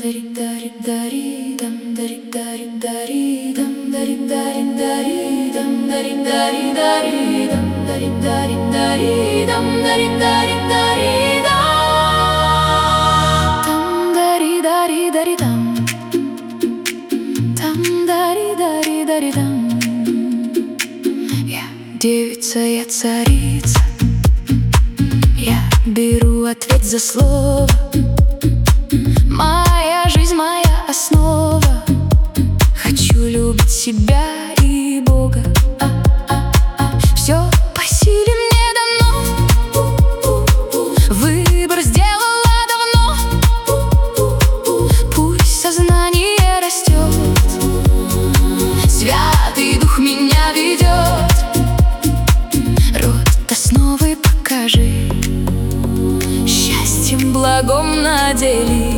Я девица, я царица, я беру ответ за слово. Моя жизнь, моя основа. Хочу любить себя и Бога. Все по силе мне дано. Выбор сделала давно. Пусть сознание растет, Святый Дух меня ведет. Род основы покажи, счастьем благом надели.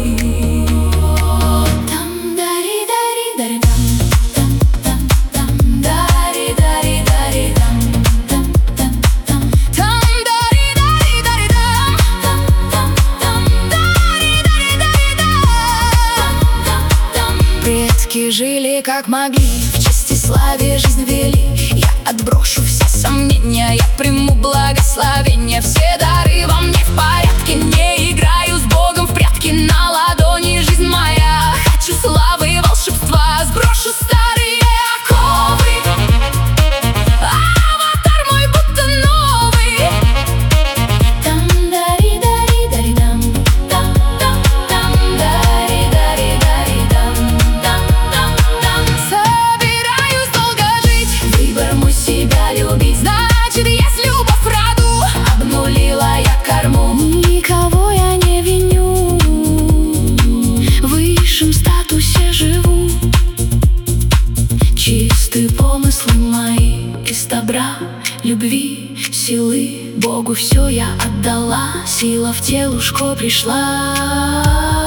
Предки жили как могли, в чести славе жизнь вели. Я отброшу все сомнения, я приму благословение. Все дары во мне в порядке, не играю с Богом в прятки. На ладони жизнь моя, хочу славы и волшебства. Сброшу старые оковы, аватар мой будто новый. Собираюсь долго жить, выбор мой себя любить. Значит, есть любовь в роду, обнулила я корму. Никого я не виню, в высшем статусе живу. Чистые помыслы мои из добра, любви, силы Богу все я отдала. Сила в телушко пришла.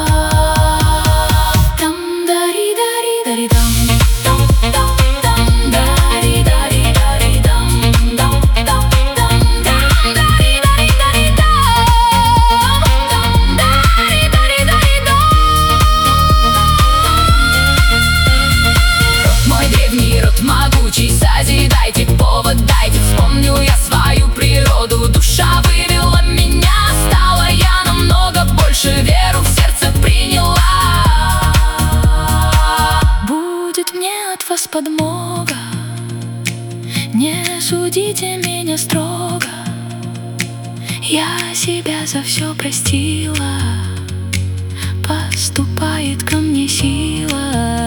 Могучий, созидайте, повод дайте. Вспомню я свою природу, душа вывела меня. Стала я намного больше, веру в сердце приняла. Будет мне от вас подмога, не судите меня строго. Я себя за все простила, поступает ко мне сила.